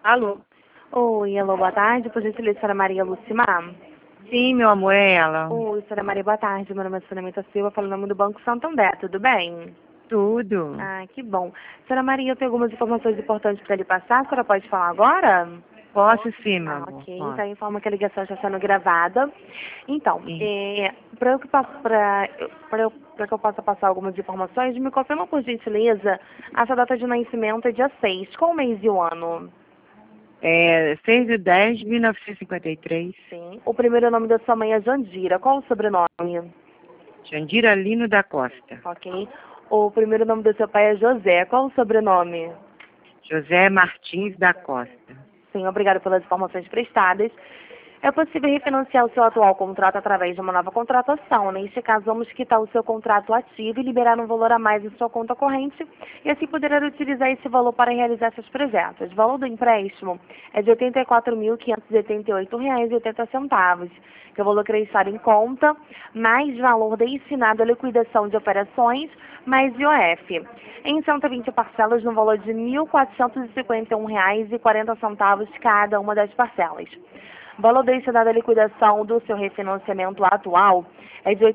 Alô? Oi, alô, boa tarde. Por gentileza, senhora Maria Lucimar. Sim, meu amor, é ela. Oi, senhora Maria, boa tarde. Meu nome é Sônia Silva, falo em nome do Banco Santander, tudo bem? Tudo. Ah, que bom. Senhora Maria, eu tenho algumas informações importantes para lhe passar. A senhora pode falar agora? Posso sim, meu Ah, amor, ok. posso. Então, informa que a ligação está sendo gravada. Então, Sim. para que eu possa passar algumas informações, me confirma, por gentileza, a sua data de nascimento é dia 6. Qual o mês e o ano? É 6/10/1953. Sim. O primeiro nome da sua mãe é Jandira. Qual o sobrenome? Jandira Lino da Costa. Ok. O primeiro nome do seu pai é José. Qual o sobrenome? José Martins da Costa. Sim, obrigado pelas informações prestadas. É possível refinanciar o seu atual contrato através de uma nova contratação. Neste caso, vamos quitar o seu contrato ativo e liberar um valor a mais em sua conta corrente e assim poderá utilizar esse valor para realizar seus projetos. O valor do empréstimo é de R$ 84.588,80, que é o valor acreditado em conta, mais valor destinado à liquidação de operações, mais IOF. Em 120 parcelas no valor de R$ 1.451,40 cada uma das parcelas. O valor destinado à liquidação do seu refinanciamento atual é de R$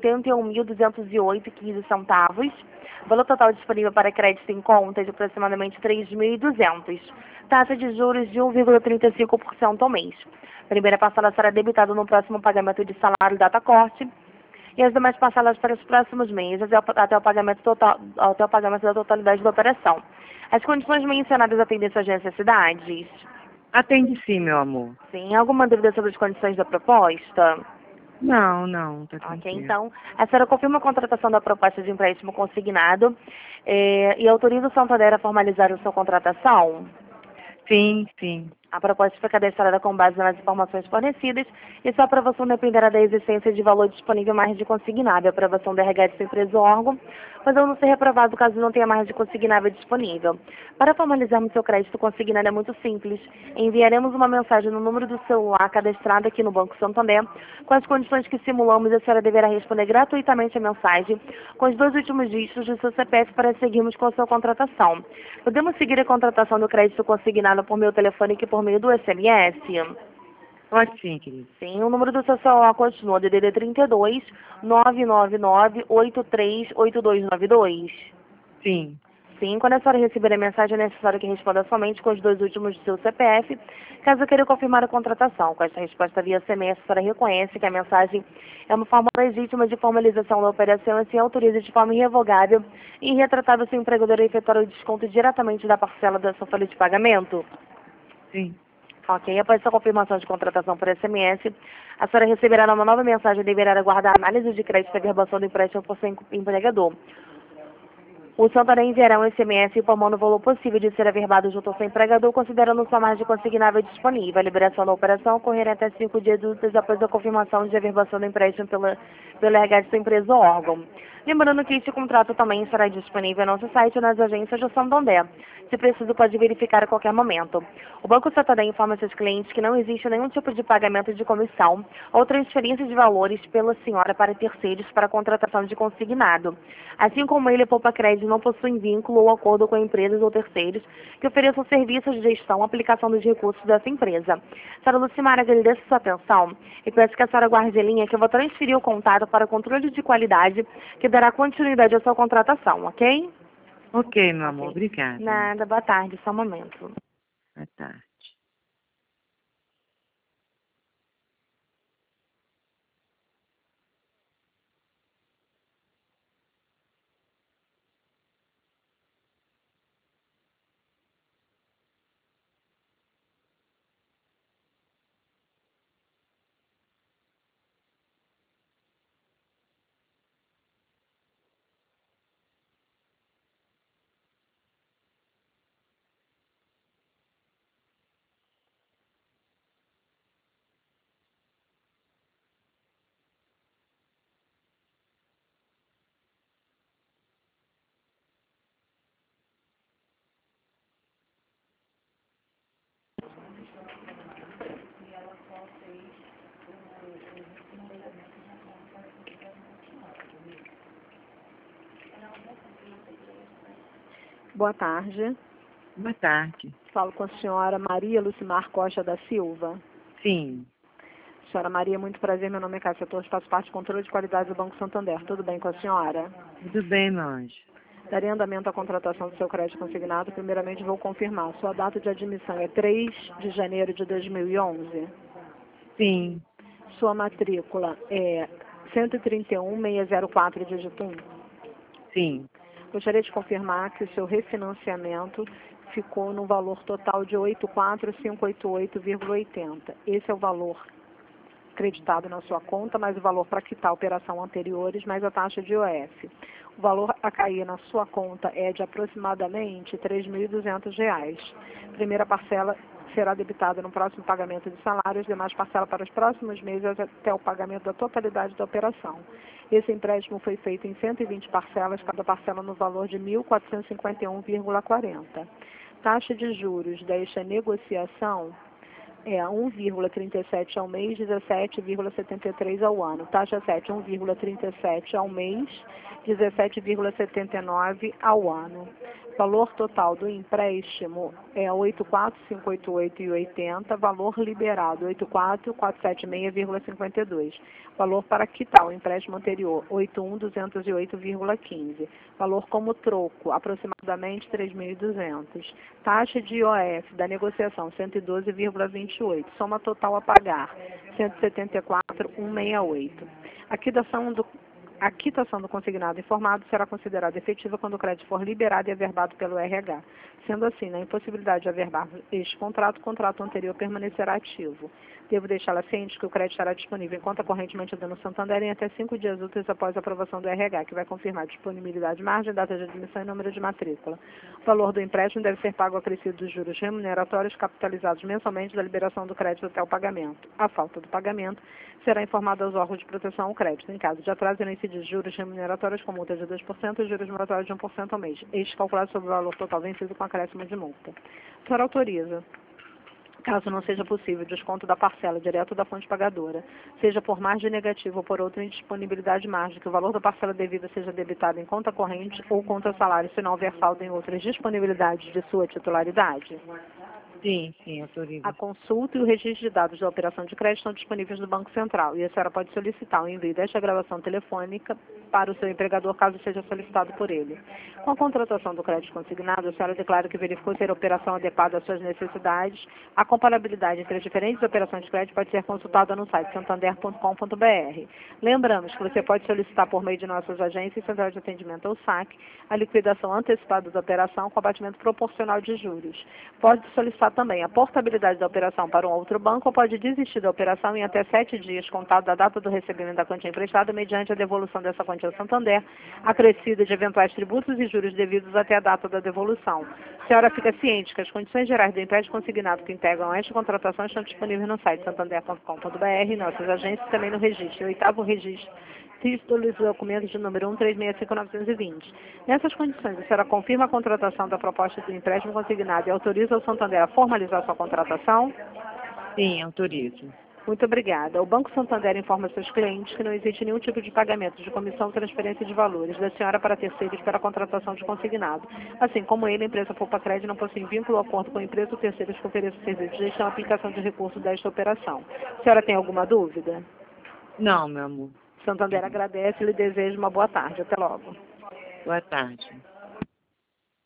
81.208,15. O valor total disponível para crédito em conta é de aproximadamente R$ 3.200. Taxa de juros de 1,35% ao mês. A primeira parcela será debitada no próximo pagamento de salário data corte e as demais parcelas para os próximos meses até o pagamento da totalidade da operação. As condições mencionadas atendem suas necessidades? Atende sim, meu amor. Sim. Alguma dúvida sobre as condições da proposta? Não, tá Ok, tranquilo. então, a senhora confirma a contratação da proposta de empréstimo consignado e autoriza o Santander a formalizar a sua contratação? Sim. A proposta foi cadastrada com base nas informações fornecidas e sua aprovação dependerá da existência de valor disponível mais de consignável. A aprovação do RH de sua empresa ou órgão, podendo ser reprovado caso não tenha mais de consignável disponível. Para formalizarmos seu crédito consignado é muito simples. Enviaremos uma mensagem no número do celular cadastrado aqui no Banco Santander, com as condições que simulamos, e a senhora deverá responder gratuitamente a mensagem com os 2 últimos dígitos do seu CPF para seguirmos com a sua contratação. Podemos seguir a contratação do crédito consignado por meu telefone e por meio do SMS? Pode sim, querido. Sim, o número do seu celular continua DDD 32 999 838292. Sim. Sim, quando a senhora receber a mensagem, é necessário que responda somente com os 2 últimos do seu CPF, caso queira confirmar a contratação. Com esta resposta via SMS, a senhora reconhece que a mensagem é uma forma legítima de formalização da operação e assim autoriza de forma irrevogável e irretratável seu empregador a efetuar o desconto diretamente da parcela da sua folha de pagamento. Sim. Ok, após sua confirmação de contratação por SMS, a senhora receberá uma nova mensagem e deverá aguardar a análise de crédito e averbação do empréstimo por seu empregador. O Santander enviará um SMS informando o valor possível de ser averbado junto ao seu empregador, considerando sua margem consignável disponível. A liberação da operação ocorrerá até 5 dias úteis após a confirmação de averbação do empréstimo pelo RH de sua empresa ou órgão. Lembrando que este contrato também estará disponível no nosso site e nas agências do Santander. Se preciso, pode verificar a qualquer momento. O Banco Santander informa seus clientes que não existe nenhum tipo de pagamento de comissão ou transferência de valores pela senhora para terceiros para a contratação de consignado. Assim como ele, Poupa Crédito não possui vínculo ou acordo com empresas ou terceiros que ofereçam serviços de gestão ou aplicação dos recursos dessa empresa. Senhora Lucimar, agradeço sua atenção e peço que a senhora guarde a linha que eu vou transferir o contato para controle de qualidade que dará continuidade à sua contratação, ok? Ok, meu amor, Ok. obrigada. Nada, boa tarde, só um momento. Boa tarde. Boa tarde. Boa tarde. Falo com a senhora Maria Lucimar Costa da Silva. Sim. Senhora Maria, muito prazer. Meu nome é Cássia Torres, faço parte do controle de qualidade do Banco Santander. Tudo bem com a senhora? Tudo bem, meu anjo. Daria andamento à contratação do seu crédito consignado. Primeiramente, vou confirmar. Sua data de admissão é 3 de janeiro de 2011. Sim. Sua matrícula é 131.604, dígito 1. Sim. Gostaria de confirmar que o seu refinanciamento ficou no valor total de 84.588,80. Esse é o valor creditado na sua conta, mais o valor para quitar a operação anteriores, mais a taxa de IOF. O valor a cair na sua conta é de aproximadamente R$ 3.200. Primeira parcela será debitada no próximo pagamento de salários, demais parcela para os próximos meses até o pagamento da totalidade da operação. Esse empréstimo foi feito em 120 parcelas, cada parcela no valor de R$ 1.451,40. Taxa de juros desta negociação é 1,37 ao mês, 17,73 ao ano. Taxa 7, 1,37 ao mês, 17,79 ao ano. Valor total do empréstimo é 84.588,80, valor liberado 84.476,52. Valor para quitar o empréstimo anterior 81.208,15. Valor como troco aproximadamente 3.200. Taxa de IOF da negociação 112,28. Soma total a pagar 174.168. A quitação do consignado informado será considerada efetiva quando o crédito for liberado e averbado pelo RH. Sendo assim, na impossibilidade de averbar este contrato, o contrato anterior permanecerá ativo. Devo deixá-la ciente que o crédito estará disponível em conta corrente mantida no Santander em até 5 dias úteis após a aprovação do RH, que vai confirmar disponibilidade, margem, data de admissão e número de matrícula. O valor do empréstimo deve ser pago acrescido dos juros remuneratórios capitalizados mensalmente da liberação do crédito até o pagamento. A falta do pagamento será informada aos órgãos de proteção ao crédito. Em caso de atraso, irão incidir juros remuneratórios com multa de 2% e juros moratórios de 1% ao mês. Este calculado sobre o valor total vencido com acréscimo de multa. A senhora autoriza, caso não seja possível, desconto da parcela direto da fonte pagadora, seja por margem negativa ou por outra indisponibilidade de margem, que o valor da parcela devida seja debitado em conta corrente ou conta salário, se não houver saldo em outras disponibilidades de sua titularidade? Sim, autorizo. A consulta e o registro de dados da operação de crédito estão disponíveis no Banco Central e a senhora pode solicitar o envio desta gravação telefônica para o seu empregador, caso seja solicitado por ele. Com a contratação do crédito consignado, a senhora declara que verificou ser a operação adequada às suas necessidades. A comparabilidade entre as diferentes operações de crédito pode ser consultada no site santander.com.br. Lembramos que você pode solicitar por meio de nossas agências e central de atendimento ou SAC a liquidação antecipada da operação com abatimento proporcional de juros. Pode solicitar também a portabilidade da operação para um outro banco ou pode desistir da operação em até 7 dias, contado da data do recebimento da quantia emprestada, mediante a devolução dessa quantia ao Santander, acrescida de eventuais tributos e juros devidos até a data da devolução. A senhora fica ciente que as condições gerais do empréstimo consignado que integram esta contratação estão disponíveis no site santander.com.br, nossas agências e também no registro, o 8º registro, títulos e documentos de número 1365920. Nessas condições, a senhora confirma a contratação da proposta de empréstimo consignado e autoriza o Santander a formalizar sua contratação? Sim, autorizo. Muito obrigada. O Banco Santander informa seus clientes que não existe nenhum tipo de pagamento de comissão ou transferência de valores da senhora para terceiros para a contratação de consignado. Assim como ele, a empresa Poupa Crédito não possui vínculo ou acordo com a empresa ou terceiros que ofereçam serviços de gestão e aplicação de recursos desta operação. A senhora tem alguma dúvida? Não, meu amor. Santander agradece e lhe deseja uma boa tarde. Até logo. Boa tarde.